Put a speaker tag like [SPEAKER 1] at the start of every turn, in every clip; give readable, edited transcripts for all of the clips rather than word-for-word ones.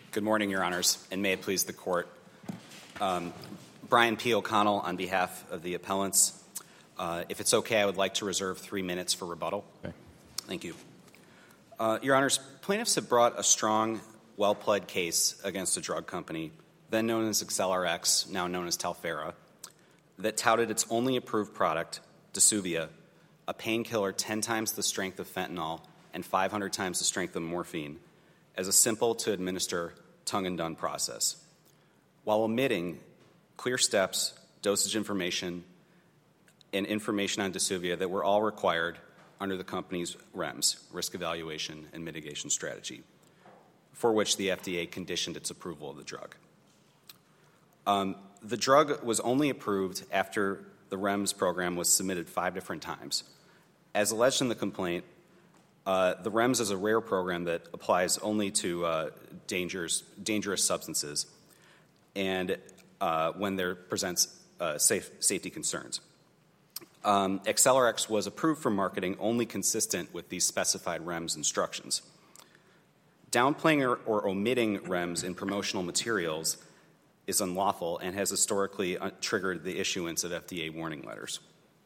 [SPEAKER 1] Good morning, Your Honors, and may it please the Court. Brian P. O'Connell on behalf of the appellants. If it's okay, I would like to reserve 3 minutes for rebuttal.
[SPEAKER 2] Okay.
[SPEAKER 1] Thank you. Your Honors, plaintiffs have brought a strong, well-pled case against a drug company, then known as AcceleRx, now known as Talphera, that touted its only approved product, Dasuvia, a painkiller 10 times the strength of fentanyl and 500 times the strength of morphine, as a simple-to-administer tongue-and-done process, while omitting clear steps, dosage information, and information on Dasuvia that were all required under the company's REMS, Risk Evaluation and Mitigation Strategy, for which the FDA conditioned its approval of the drug. The drug was only approved after the REMS program was submitted 5 different times. As alleged in the complaint, the REMS is a rare program that applies only to dangerous substances and when there presents safety concerns. AcceleRx was approved for marketing only consistent with these specified REMS instructions. Downplaying or omitting REMS in promotional materials is unlawful and has historically triggered the issuance of FDA warning letters.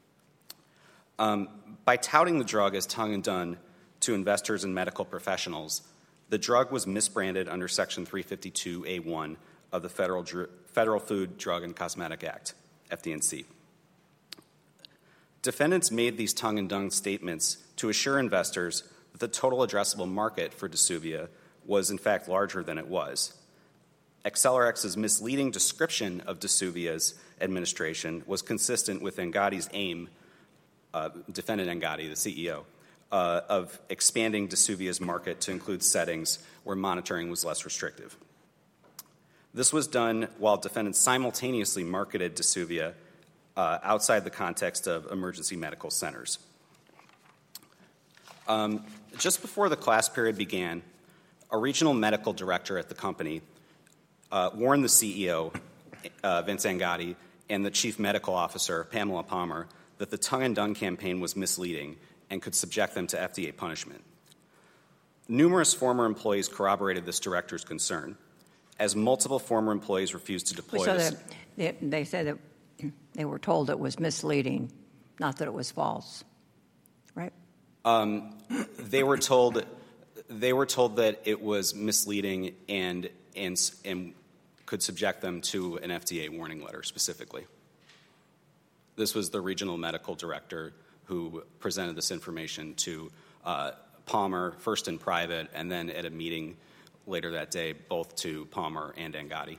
[SPEAKER 1] By touting the drug as tongue-and-done to investors and medical professionals, the drug was misbranded under Section 352A1 of the Federal Food, Drug, and Cosmetic Act, FD&C. Defendants made these tongue-and-done statements to assure investors that the total addressable market for Dasuvia was in fact larger than it was. AcceleRx's misleading description of Dasuvia's administration was consistent with Engadi's aim, defendant Engadi, the CEO, of expanding Dasuvia's market to include settings where monitoring was less restrictive. This was done while defendants simultaneously marketed Dasuvia outside the context of emergency medical centers. Just before the class period began, a regional medical director at the company warned the CEO, Vince Engadi, and the chief medical officer, Pamela Palmer, that the tongue-and-done campaign was misleading and could subject them to FDA punishment. Numerous former employees corroborated this director's concern, as multiple former employees refused to deploy this.
[SPEAKER 3] They said that they were told it was misleading, not that it was false, right?
[SPEAKER 1] They were told that it was misleading and could subject them to an FDA warning letter specifically. This was the regional medical director who presented this information to Palmer, first in private, and then at a meeting later that day, both to Palmer and Engadi.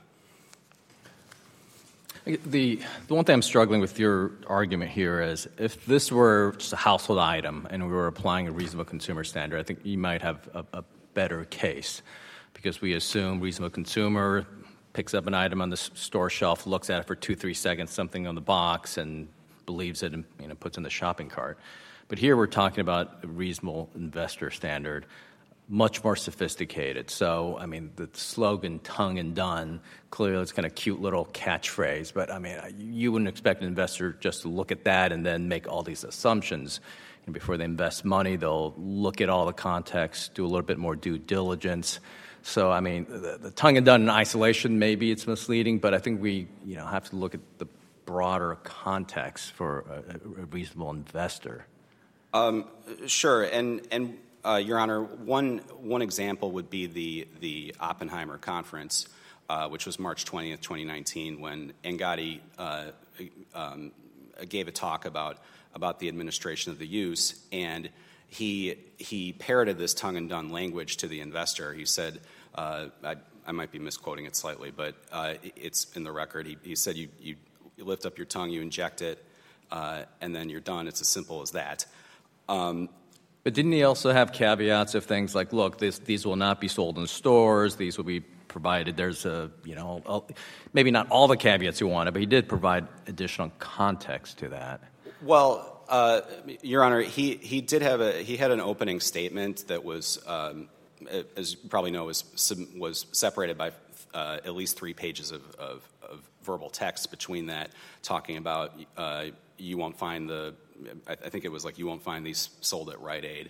[SPEAKER 2] The one thing I'm struggling with your argument here is if this were just a household item and we were applying a reasonable consumer standard, I think you might have a better case because we assume reasonable consumer picks up an item on the store shelf, looks at it for 2-3 seconds, something on the box, and believes it and puts in the shopping cart. But here we're talking about a reasonable investor standard, much more sophisticated. So, the slogan, tongue and done, clearly it's kind of cute little catchphrase, but, you wouldn't expect an investor just to look at that and then make all these assumptions. And before they invest money, they'll look at all the context, do a little bit more due diligence. So, the tongue and done in isolation, maybe it's misleading, but I think we, have to look at the broader context for a reasonable investor.
[SPEAKER 1] Sure, and Your Honor, one example would be the Oppenheimer conference, which was March 20th, 2019, when Engadi gave a talk about the administration of the use, and he parroted this tongue-and-done language to the investor. He said, I might be misquoting it slightly, but it's in the record. He said, you lift up your tongue, you inject it, and then you're done. It's as simple as that.
[SPEAKER 2] But didn't he also have caveats of things like, look, these will not be sold in stores, these will be provided. There's maybe not all the caveats you wanted, but he did provide additional context to that.
[SPEAKER 1] Well, Your Honor, he had an opening statement that was, as you probably know, was separated by at least 3 pages of verbal text between that, talking about you won't find I think it was like you won't find these sold at Rite Aid.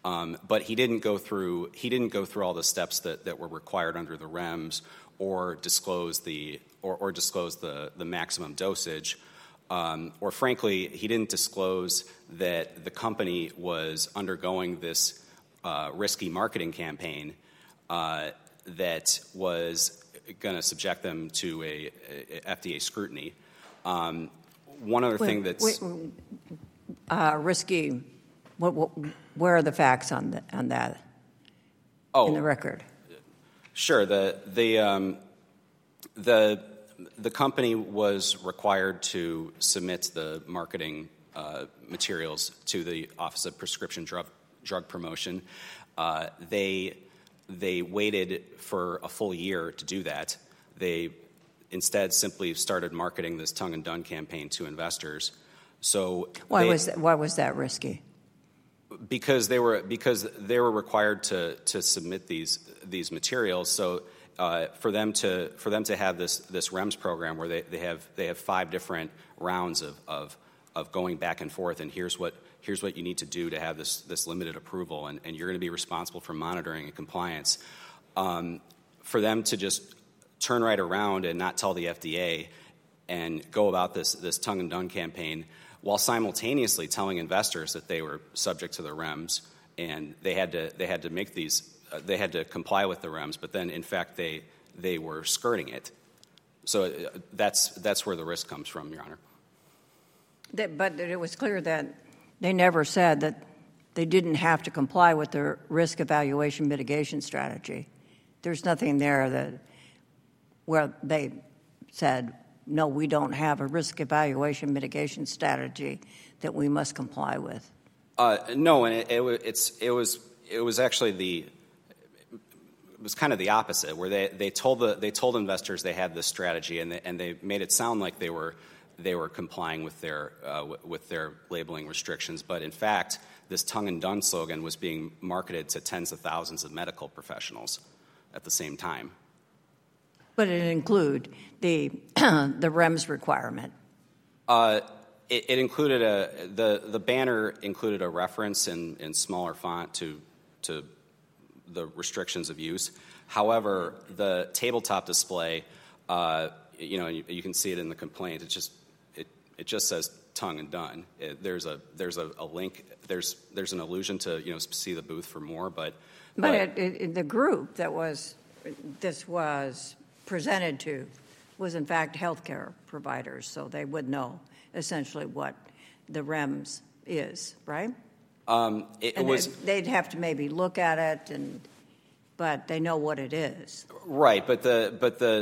[SPEAKER 1] But he didn't go through all the steps that were required under the REMS, or disclose the maximum dosage, or frankly, he didn't disclose that the company was undergoing this risky marketing campaign that was going to subject them to a FDA scrutiny. One other thing that's
[SPEAKER 3] risky. Where are the facts on that?
[SPEAKER 1] Oh,
[SPEAKER 3] in the record.
[SPEAKER 1] Sure. The company was required to submit the marketing materials to the Office of Prescription Drug Promotion. They waited for a full year to do that. They instead simply started marketing this tongue and done campaign to investors. So
[SPEAKER 3] why was that risky?
[SPEAKER 1] Because they were required to submit these materials. So for them to have this REMS program where they have 5 different rounds of going back and forth, and here's what you need to do to have this limited approval, and you're going to be responsible for monitoring and compliance. For them to just turn right around and not tell the FDA and go about this tongue and done campaign, while simultaneously telling investors that they were subject to the REMS and they had to make these, they had to comply with the REMS, but then in fact they were skirting it. So that's where the risk comes from, Your Honor.
[SPEAKER 3] But it was clear that they never said that they didn't have to comply with their risk evaluation mitigation strategy. There's nothing there where they said, no, we don't have a risk evaluation mitigation strategy that we must comply with.
[SPEAKER 1] No, and it was actually it was kind of the opposite, where they told investors they had this strategy, and they made it sound like they were complying with their labeling restrictions, but in fact, this tongue and done slogan was being marketed to tens of thousands of medical professionals at the same time.
[SPEAKER 3] But it included the REMS requirement.
[SPEAKER 1] It included the banner included a reference in smaller font to the restrictions of use. However, the tabletop display, you can see it in the complaint. It just says tongue and done. There's a link. There's an allusion to see the booth for more, but
[SPEAKER 3] the group this was presented to was in fact healthcare providers, so they would know essentially what the REMS is, right? They'd have to maybe look at it, but they know what it is,
[SPEAKER 1] right? But the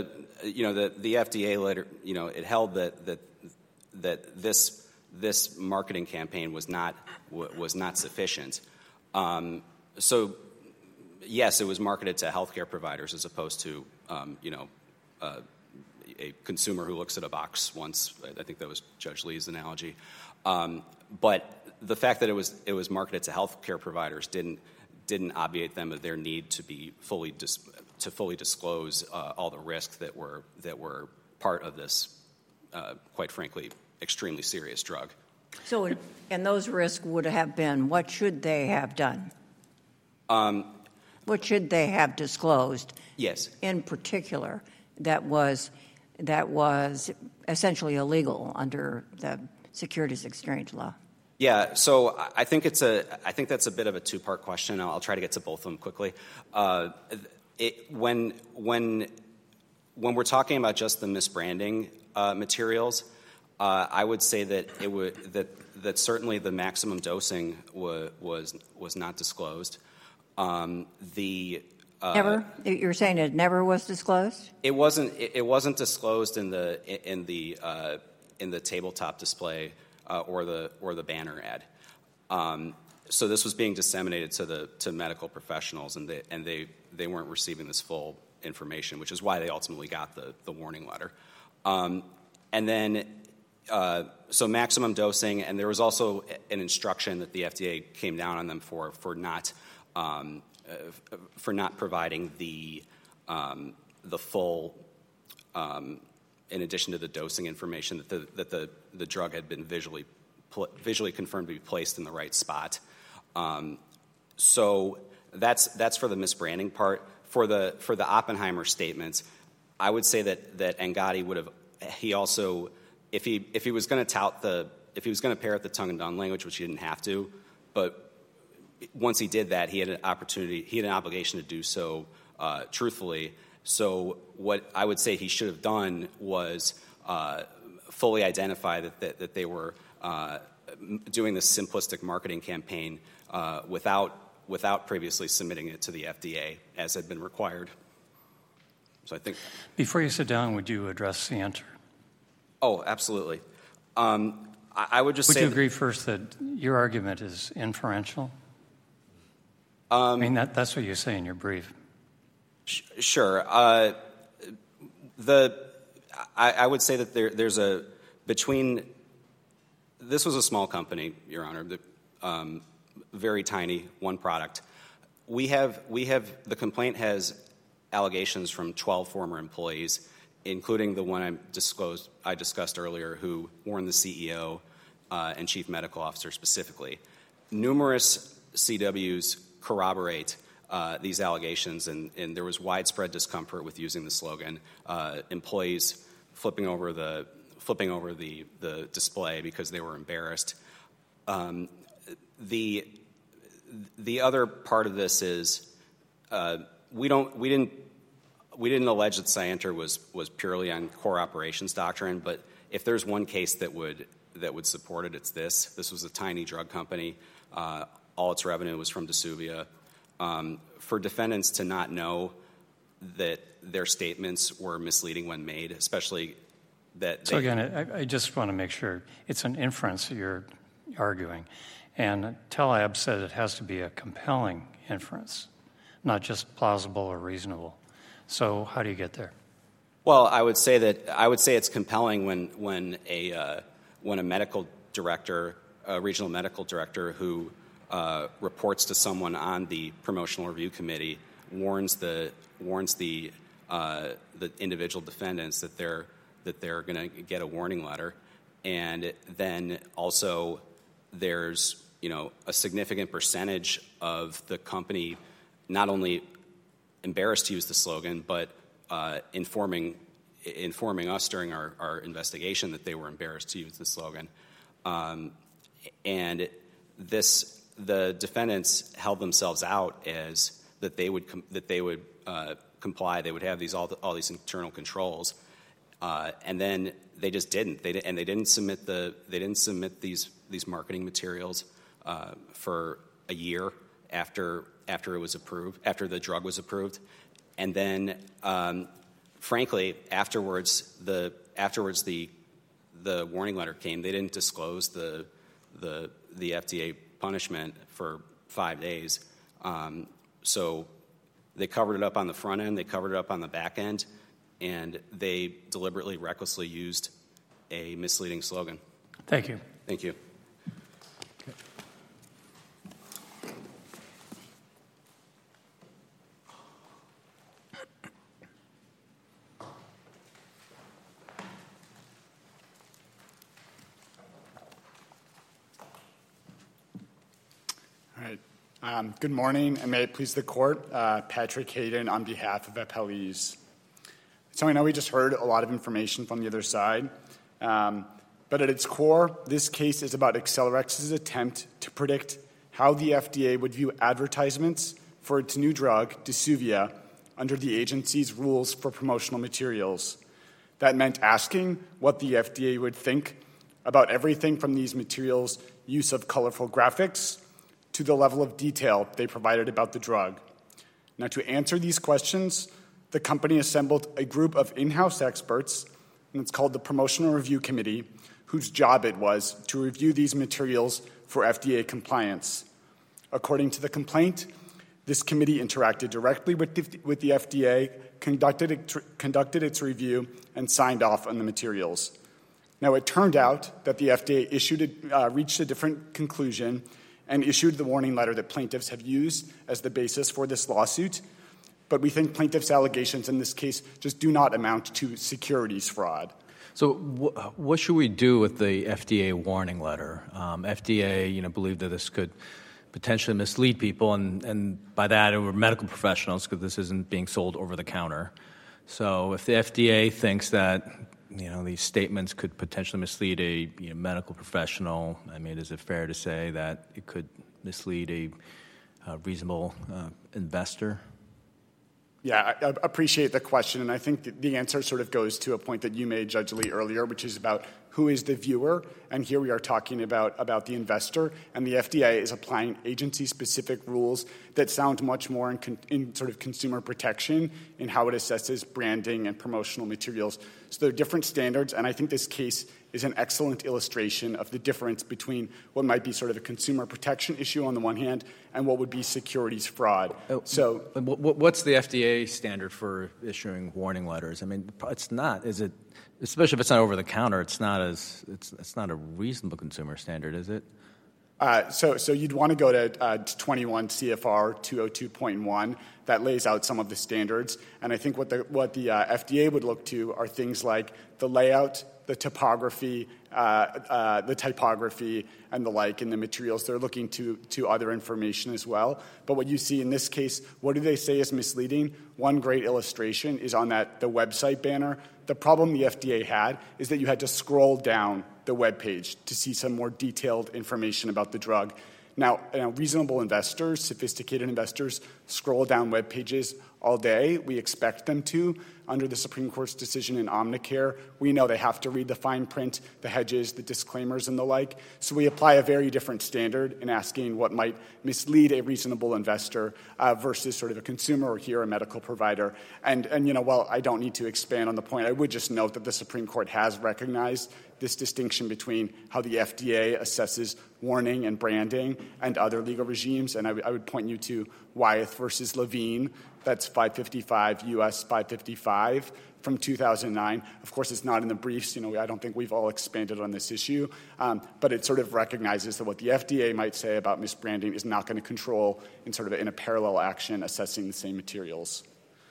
[SPEAKER 1] FDA later it held that this marketing campaign was not sufficient. So yes, it was marketed to healthcare providers as opposed to a consumer who looks at a box once. I think that was Judge Lee's analogy. But the fact that it was marketed to healthcare providers didn't obviate them of their need to be fully disclose all the risks that were part of this, quite frankly, extremely serious drug.
[SPEAKER 3] So, and those risks would have been, what should they have done? What should they have disclosed?
[SPEAKER 1] Yes.
[SPEAKER 3] In particular, that was essentially illegal under the securities exchange law.
[SPEAKER 1] Yeah. So I think that's a bit of a two-part question. I'll try to get to both of them quickly. When we're talking about just the misbranding materials, I would say that that certainly the maximum dosing was not disclosed.
[SPEAKER 3] Never? You're saying it never was disclosed?
[SPEAKER 1] It wasn't disclosed in the tabletop display or the banner ad. So this was being disseminated to medical professionals, and they weren't receiving this full information, which is why they ultimately got the warning letter. And then so maximum dosing, and there was also an instruction that the FDA came down on them for not providing the full, in addition to the dosing information, that the drug had been visually confirmed to be placed in the right spot. So that's for the misbranding part. For the Oppenheimer statements, I would say that Angotti would have. He also, if he was going to parrot the tongue and done language, which he didn't have to, but once he did that, he had an obligation to do so truthfully. So what I would say he should have done was fully identify that they were doing this simplistic marketing campaign without previously submitting it to the FDA as had been required. So I think.
[SPEAKER 4] Before you sit down, would you address Sienter?
[SPEAKER 1] Oh, absolutely. I would just say.
[SPEAKER 4] Would you agree first that your argument is inferential? I mean, that's what you say in your brief.
[SPEAKER 1] Sure. I would say that there's a between. This was a small company, Your Honor, very tiny, one product. We have the complaint has allegations from 12 former employees, including the one I discussed earlier, who warned the CEO and chief medical officer specifically. Numerous CWs corroborate these allegations, and there was widespread discomfort with using the slogan. Employees flipping over the display because they were embarrassed. The other part of this is we didn't allege that Sienter was purely on core operations doctrine, but if there's one case that would support it, it's this. This was a tiny drug company. All its revenue was from DeSuvia. For defendants to not know that their statements were misleading when made, especially that.
[SPEAKER 4] So again, I just want to make sure it's an inference you're arguing, and Tellab said it has to be a compelling inference, not just plausible or reasonable. So how do you get there?
[SPEAKER 1] Well, I would say it's compelling when a medical director, a regional medical director who reports to someone on the promotional review committee warns the individual defendants that they're going to get a warning letter, and then also there's a significant percentage of the company not only embarrassed to use the slogan, but informing us during our investigation that they were embarrassed to use the slogan, and the defendants held themselves out as that they would comply. They would have all these internal controls, and then they just didn't. They didn't submit these marketing materials for a year after it was approved, after the drug was approved, and then frankly afterwards the warning letter came. They didn't disclose the FDA punishment for 5 days. So they covered it up on the front end, they covered it up on the back end, and they deliberately, recklessly used a misleading slogan.
[SPEAKER 4] Thank you.
[SPEAKER 1] Thank you.
[SPEAKER 5] Good morning, and may it please the Court. Patrick Hayden on behalf of appellees. So I know we just heard a lot of information from the other side, but at its core, this case is about Accelerx's attempt to predict how the FDA would view advertisements for its new drug, DeSuvia, under the agency's rules for promotional materials. That meant asking what the FDA would think about everything from these materials' use of colorful graphics to the level of detail they provided about the drug. Now, to answer these questions, the company assembled a group of in-house experts, and it's called the Promotional Review Committee, whose job it was to review these materials for FDA compliance. According to the complaint, this committee interacted directly with the FDA, conducted its review, and signed off on the materials. Now, it turned out that the FDA reached a different conclusion and issued the warning letter that plaintiffs have used as the basis for this lawsuit. But we think plaintiffs' allegations in this case just do not amount to securities fraud.
[SPEAKER 2] So what should we do with the FDA warning letter? FDA, believed that this could potentially mislead people, and by that, it were medical professionals, because this isn't being sold over the counter. So if the FDA thinks that these statements could potentially mislead a medical professional, I mean, is it fair to say that it could mislead a reasonable investor?
[SPEAKER 5] Yeah, I appreciate the question, and I think the answer sort of goes to a point that you made, Judge Lee, earlier, which is about who is the viewer, and here we are talking about the investor, and the FDA is applying agency-specific rules that sound much more in sort of consumer protection in how it assesses branding and promotional materials. So there are different standards, and I think this case is an excellent illustration of the difference between what might be sort of a consumer protection issue on the one hand and what would be securities fraud. So,
[SPEAKER 2] what's the FDA standard for issuing warning letters? I mean, it's not, is it? Especially if it's not over the counter, it's not a reasonable consumer standard, is it?
[SPEAKER 5] So you'd want to go to 21 CFR 202.1 that lays out some of the standards, and I think what the FDA would look to are things like the layout, the typography, and the like in the materials. They're looking to other information as well. But what you see in this case, what do they say is misleading? One great illustration is on the website banner. The problem the FDA had is that you had to scroll down the web page to see some more detailed information about the drug. Now, reasonable investors, sophisticated investors, scroll down web pages all day. We expect them to. Under the Supreme Court's decision in Omnicare, we know they have to read the fine print, the hedges, the disclaimers, and the like. So we apply a very different standard in asking what might mislead a reasonable investor versus sort of a consumer or here a medical provider. And while I don't need to expand on the point, I would just note that the Supreme Court has recognized this distinction between how the FDA assesses warning and branding and other legal regimes. And I would point you to Wyeth versus Levine. That's 555 U.S. 555 from 2009. Of course, it's not in the briefs. I don't think we've all expanded on this issue. But it sort of recognizes that what the FDA might say about misbranding is not going to control in a parallel action assessing the same materials.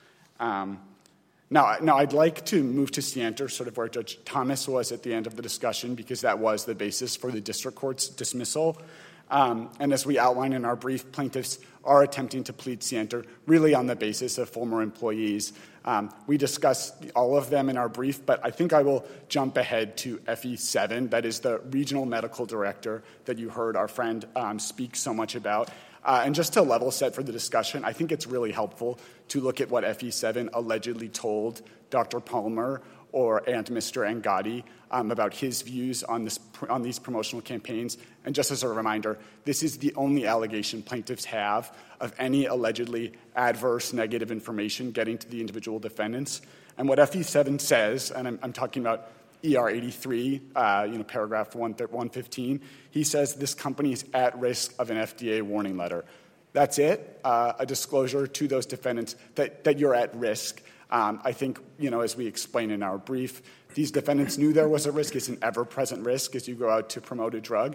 [SPEAKER 5] Now, I'd like to move to Sienter, sort of where Judge Thomas was at the end of the discussion, because that was the basis for the district court's dismissal. And as we outline in our brief, plaintiffs are attempting to plead Sienter really on the basis of former employees. We discuss all of them in our brief, but I think I will jump ahead to FE7. That is the regional medical director that you heard our friend speak so much about. And just to level set for the discussion, I think it's really helpful to look at what FE7 allegedly told Dr. Palmer and Mr. Angadi about his views on these promotional campaigns. And just as a reminder, this is the only allegation plaintiffs have of any allegedly adverse negative information getting to the individual defendants. And what FE7 says, and I'm talking about ER 83, paragraph 115, he says this company is at risk of an FDA warning letter. That's it, a disclosure to those defendants that you're at risk. I think, as we explain in our brief, these defendants knew there was a risk. It's an ever-present risk as you go out to promote a drug.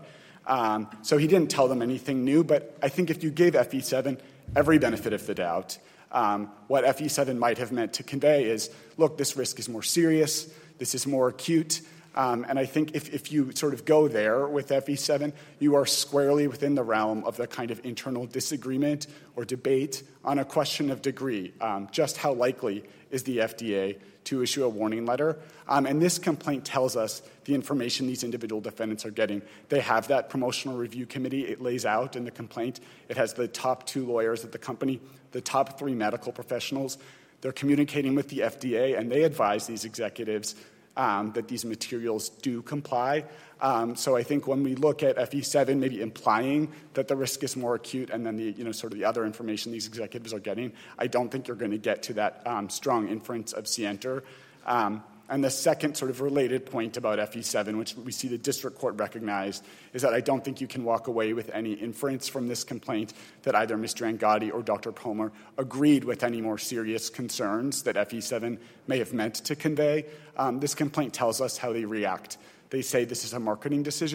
[SPEAKER 5] So he didn't tell them anything new, but I think if you gave FE7 every benefit of the doubt, what FE7 might have meant to convey is, look, this risk is more serious, this is more acute, and I think if you sort of go there with FE7, you are squarely within the realm of the kind of internal disagreement or debate on a question of degree. Just how likely is the FDA to issue a warning letter? And this complaint tells us the information these individual defendants are getting. They have that promotional review committee. It lays out in the complaint. It has the top 2 lawyers at the company, the top 3 medical professionals. They're communicating with the FDA, and they advise these executives that these materials do comply. So I think when we look at FE7 maybe implying that the risk is more acute and then the other information these executives are getting, I don't think you're going to get to that strong inference of Sienter. And the second sort of related point about FE7, which we see the district court recognize, is that I don't think you can walk away with any inference from this complaint that either Mr. Angadi or Dr. Palmer agreed with any more serious concerns that FE7 may have meant to convey. This complaint tells us how they react. They say this is a marketing decision.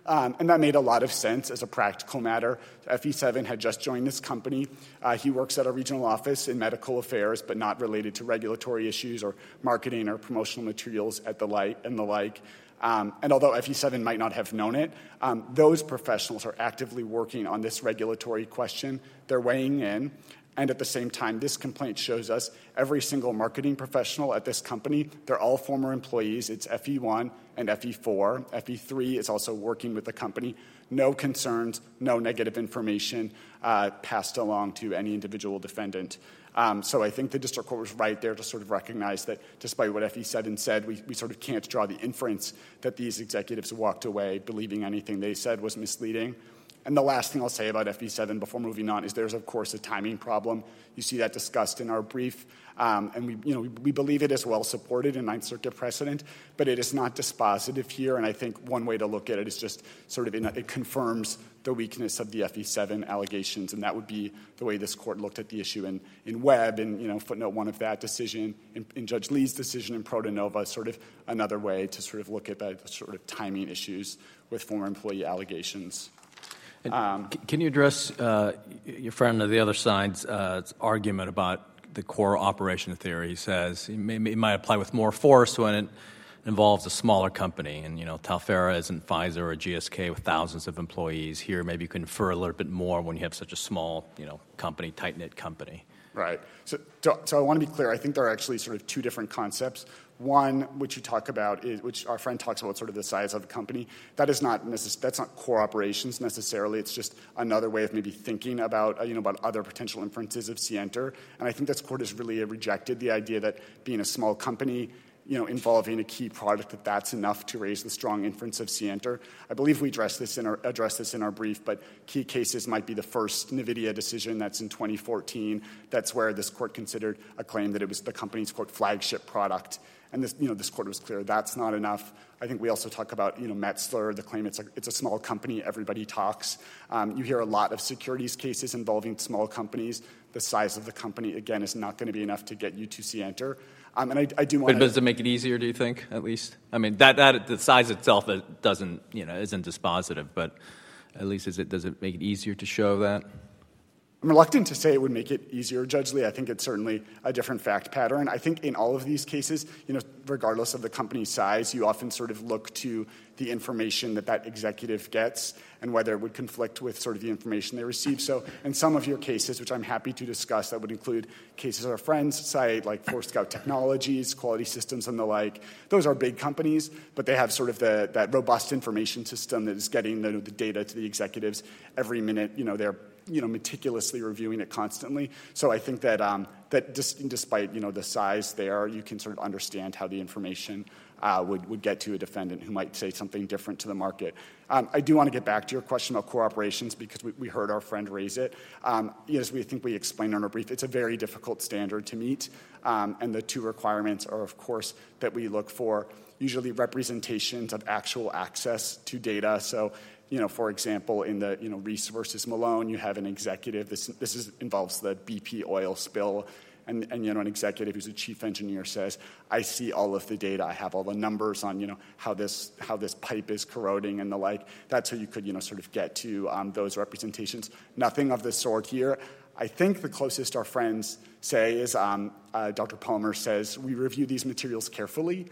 [SPEAKER 5] And that made a lot of sense as a practical matter. FE7 had just joined this company. He works at a regional office in medical affairs, but not related to regulatory issues or marketing or promotional materials and the like. And although FE7 might not have known it, those professionals are actively working on this regulatory question. They're weighing in. And at the same time, this complaint shows us every single marketing professional at this company, they're all former employees. It's FE1 and FE4. FE3 is also working with the company. No concerns, no negative information passed along to any individual defendant. So I think the district court was right there to sort of recognize that despite what FE7 said, we sort of can't draw the inference that these executives walked away believing anything they said was misleading. And the last thing I'll say about FE7 before moving on is there's, of course, a timing problem. You see that discussed in our brief. And we believe it is well supported in Ninth Circuit precedent, but it is not dispositive here. And I think one way to look at it is just sort of it confirms the weakness of the FE7 allegations, and that would be the way this court looked at the issue in Webb and footnote 1 of that decision, in Judge Lee's decision in Protonova, sort of another way to sort of look at the sort of timing issues with former employee allegations.
[SPEAKER 2] Can you address your friend on the other side's argument about the core operation theory? He says it might apply with more force when it involves a smaller company. And, Talfera isn't Pfizer or GSK with thousands of employees. Here, maybe you can infer a little bit more when you have such a small, company, tight-knit company.
[SPEAKER 5] Right. So I want to be clear. I think there are actually sort of two different concepts. One, which you talk about, which our friend talks about, sort of the size of the company. That's not core operations necessarily. It's just another way of maybe thinking about about other potential inferences of Sienter. And I think this court has really rejected the idea that being a small company, involving a key product, that's enough to raise the strong inference of Sienter. I believe we addressed this in our brief, but key cases might be the first NVIDIA decision that's in 2014. That's where this court considered a claim that it was the company's, quote, flagship product. And this court was clear that's not enough. I think we also talk about, Metzler, the claim it's a small company, everybody talks. You hear a lot of securities cases involving small companies. The size of the company, again, is not going to be enough to get you to Sienter. And I do want to...
[SPEAKER 2] But does it make it easier, do you think, at least? I mean, that the size itself doesn't, isn't dispositive, but at least does it make it easier to show that?
[SPEAKER 5] I'm reluctant to say it would make it easier, Judge Lee. I think it's certainly a different fact pattern. I think in all of these cases, regardless of the company's size, you often sort of look to the information that executive gets and whether it would conflict with sort of the information they receive. So in some of your cases, which I'm happy to discuss, that would include cases our friends cite, like Forescout Technologies, Quality Systems, and the like. Those are big companies, but they have sort of that robust information system that is getting the data to the executives every minute. They're meticulously reviewing it constantly. So I think that despite the size there, you can sort of understand how the information would get to a defendant who might say something different to the market. I do want to get back to your question about core operations because we heard our friend raise it. As we think we explained in our brief, it's a very difficult standard to meet, and the two requirements are, of course, that we look for usually representations of actual access to data. So for example, in the Reese versus Malone, you have an executive. This involves the BP oil spill, and an executive who's a chief engineer says, "I see all of the data. I have all the numbers on how this pipe is corroding and the like." That's how you could sort of get to those representations. Nothing of the sort here. I think the closest our friends say is Dr. Palmer says, we review these materials carefully.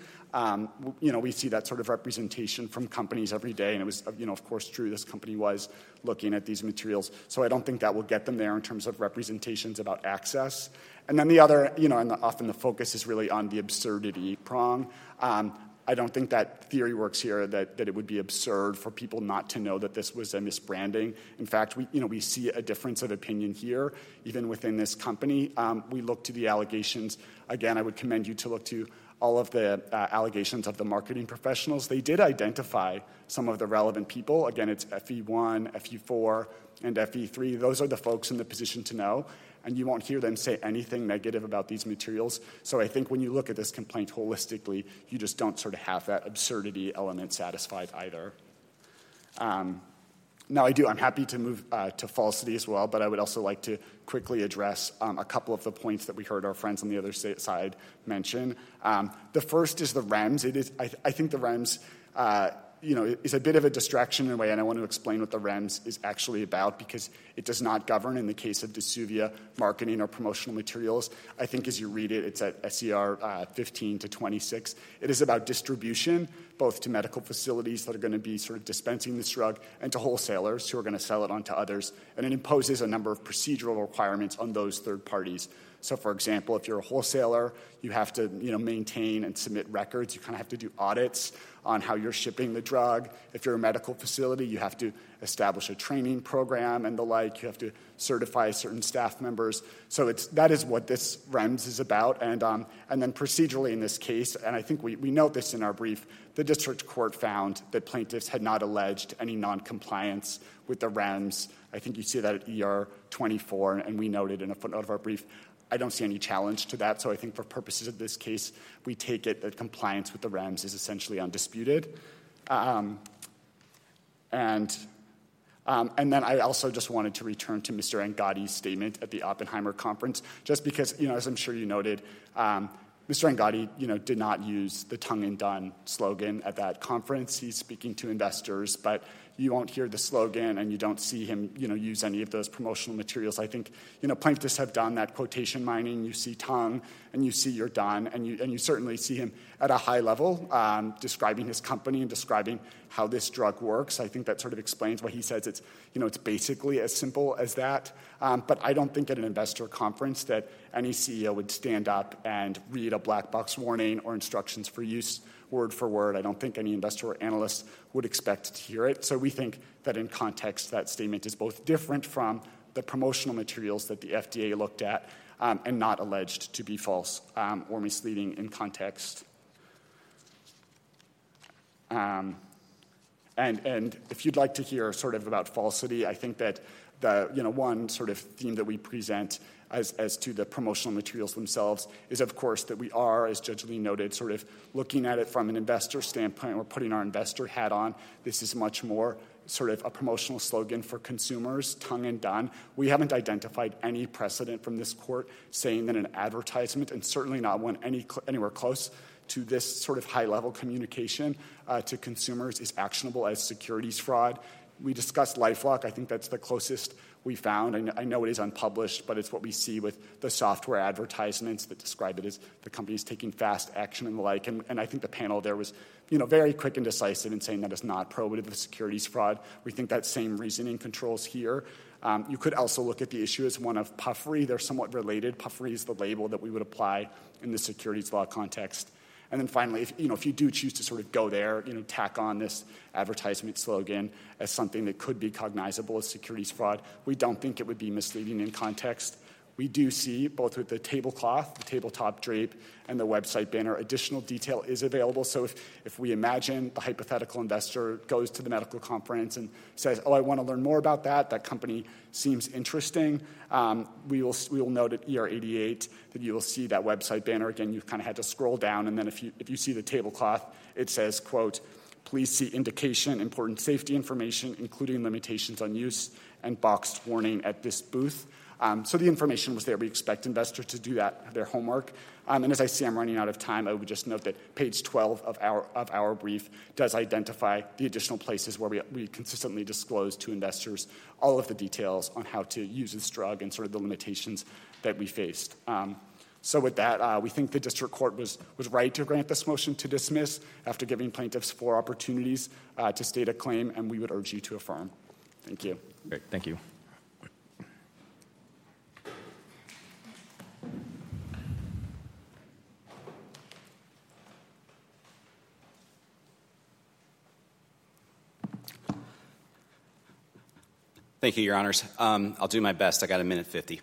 [SPEAKER 5] We see that sort of representation from companies every day, and it was, of course, true. This company was looking at these materials. So I don't think that will get them there in terms of representations about access. And then the other, and often the focus is really on the absurdity prong. I don't think that theory works here, that it would be absurd for people not to know that this was a misbranding. In fact, we see a difference of opinion here, even within this company. We look to the allegations. Again, I would commend you to look to all of the allegations of the marketing professionals. They did identify some of the relevant people. Again, it's FE1, FE4, and FE3. Those are the folks in the position to know, and you won't hear them say anything negative about these materials. So I think when you look at this complaint holistically, you just don't sort of have that absurdity element satisfied either. Now, I'm happy to move to falsity as well, but I would also like to quickly address a couple of the points that we heard our friends on the other side mention. The first is the REMS. I think the REMS is a bit of a distraction in a way, and I want to explain what the REMS is actually about because it does not govern, in the case of Desuvia, marketing or promotional materials. I think as you read it, it's at SER 15 to 26. It is about distribution, both to medical facilities that are going to be sort of dispensing this drug and to wholesalers who are going to sell it on to others. And it imposes a number of procedural requirements on those third parties. So, for example, if you're a wholesaler, you have to maintain and submit records. You kind of have to do audits on how you're shipping the drug. If you're a medical facility, you have to establish a training program and the like. You have to certify certain staff members. So that is what this REMS is about. And then procedurally in this case, and I think we note this in our brief, the district court found that plaintiffs had not alleged any noncompliance with the REMS. I think you see that at ER 24, and we noted in a footnote of our brief. I don't see any challenge to that, so I think for purposes of this case, we take it that compliance with the REMS is essentially undisputed. And then I also just wanted to return to Mr. Angadi's statement at the Oppenheimer conference, just because, as I'm sure you noted, Mr. Angadi, did not use the tongue and done slogan at that conference. He's speaking to investors, but you won't hear the slogan and you don't see him, use any of those promotional materials. I think, plaintiffs have done that quotation mining. You see tongue and you see you're done, and you certainly see him at a high level describing his company and describing how this drug works. I think that sort of explains why he says it's basically as simple as that. But I don't think at an investor conference that any CEO would stand up and read a black box warning or instructions for use word for word. I don't think any investor or analyst would expect to hear it. So we think that in context, that statement is both different from the promotional materials that the FDA looked at and not alleged to be false or misleading in context. And if you'd like to hear sort of about falsity, I think that one sort of theme that we present as to the promotional materials themselves is, of course, that we are, as Judge Lee noted, sort of looking at it from an investor standpoint. We're putting our investor hat on. This is much more sort of a promotional slogan for consumers, tongue and done. We haven't identified any precedent from this court saying that an advertisement, and certainly not one anywhere close to this sort of high-level communication to consumers, is actionable as securities fraud. We discussed LifeLock. I think that's the closest we found. I know it is unpublished, but it's what we see with the software advertisements that describe it as the company's taking fast action and the like. And I think the panel there was, very quick and decisive in saying that it's not probative of securities fraud. We think that same reasoning controls here. You could also look at the issue as one of puffery. They're somewhat related. Puffery is the label that we would apply in the securities law context. And then finally, if you do choose to sort of go there, tack on this advertisement slogan as something that could be cognizable as securities fraud, we don't think it would be misleading in context. We do see, both with the tablecloth, the tabletop drape, and the website banner, additional detail is available. So if we imagine the hypothetical investor goes to the medical conference and says, I want to learn more about that company seems interesting, we will note at ER 88 that you will see that website banner. Again, you kind of had to scroll down, and then if you see the tablecloth, it says, quote, please see indication, important safety information, including limitations on use, and boxed warning at this booth. So the information was there. We expect investors to do their homework. And as I see I'm running out of time, I would just note that page 12 of our brief does identify the additional places where we consistently disclose to investors all of the details on how to use this drug and sort of the limitations that we faced. So with that, we think the district court was right to grant this motion to dismiss after giving plaintiffs 4 opportunities to state a claim, and we would urge you to affirm. Thank you.
[SPEAKER 2] Great. Thank you.
[SPEAKER 1] Thank you, Your Honors. I'll do my best. I got 1:50.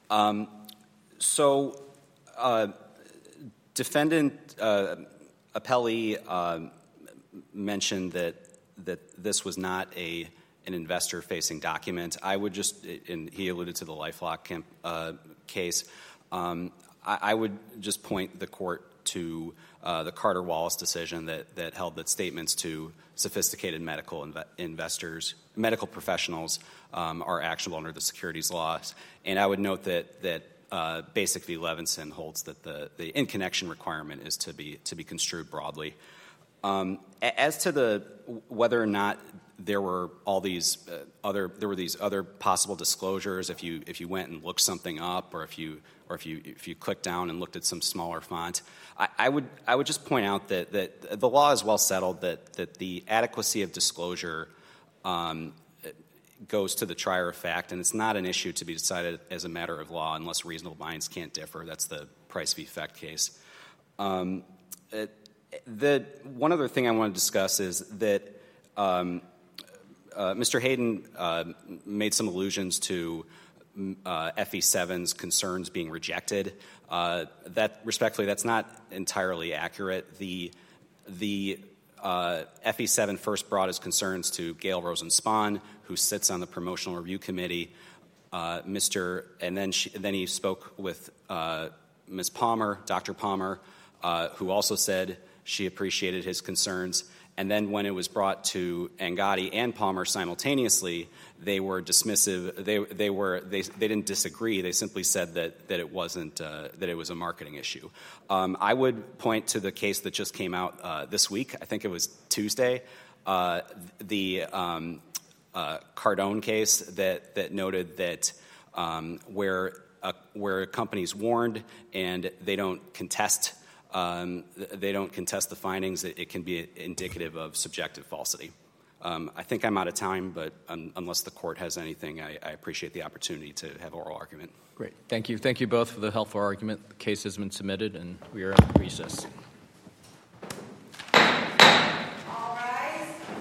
[SPEAKER 1] Defendant appellee mentioned that this was not an investor-facing document. I would just, and he alluded to the LifeLock case, I would just point the court to the Carter-Wallace decision that held that statements to sophisticated medical medical professionals are actionable under the securities laws. And I would note that Basic v. Levinson holds that the in-connection requirement is to be construed broadly. As to whether or not there were all these other possible disclosures, if you went and looked something up, or if you clicked down and looked at some smaller font, I would just point out that the law is well settled that the adequacy of disclosure goes to the trier of fact, and it's not an issue to be decided as a matter of law unless reasonable minds can't differ. That's the Price v. Fecht case. One other thing I want to discuss is that Mr. Hayden made some allusions to FE7's concerns being rejected. Respectfully, that's not entirely accurate. The FE7 first brought his concerns to Gail Rosenspahn, who sits on the Promotional Review Committee. And then he spoke with Ms. Palmer, Dr. Palmer, who also said she appreciated his concerns. And then when it was brought to Angotti and Palmer simultaneously, they were dismissive. They didn't disagree. They simply said that it wasn't that it was a marketing issue. I would point to the case that just came out this week. I think it was Tuesday. The Cardone case that noted that where a company's warned and they don't contest the findings, it can be indicative of subjective falsity. I think I'm out of time, but unless the court has anything, I appreciate the opportunity to have oral argument.
[SPEAKER 2] Great. Thank you. Thank you both for the helpful argument. The case has been submitted, and we are in recess.